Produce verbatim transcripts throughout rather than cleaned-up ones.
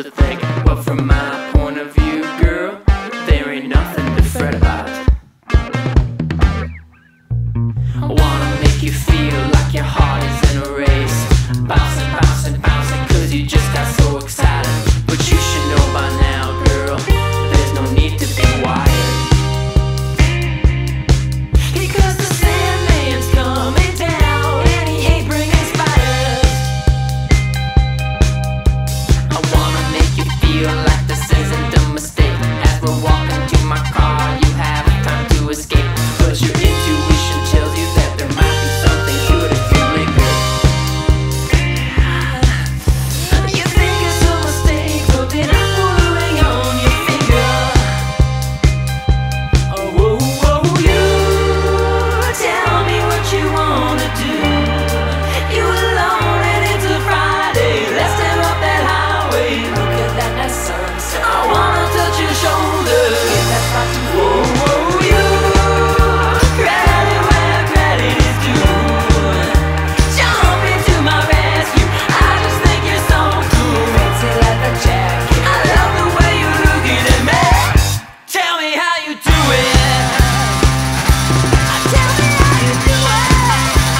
to think. But from my point of view, girl, there ain't nothing to fret about. I wanna make you feel like your heart is in a race, bouncing, bouncing, bouncing, cause you just got so excited. But you should know by now, girl, there's no need to be wired, because the Sandman's coming down and he ain't bringing spiders. I wanna make you feel like this isn't a mistake. As we're walking to my car, you have time to escape, but your intuition tells you that there might be something good if you linger. You think it's a mistake, but then I put a ring on your finger. Oh, whoa, whoa, you tell me what you wanna do. You alone and it's a Friday. Let's step up that highway. Look at that nice sunset. I wanna touch your shoulder. Get that spot to whoa, whoa, you credit where credit is due. Jump into my rescue. I just think you're so cool. Fancy leather jacket. I love the way you're looking at me. Tell me how you do it. Tell me how you do it.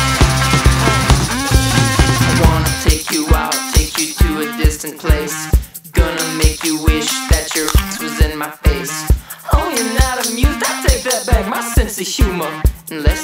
I wanna take you out, take you to a distant place. Gonna make you wish that your ass was in my face. Oh, you're not amused? I take that back, my sense of humor. Unless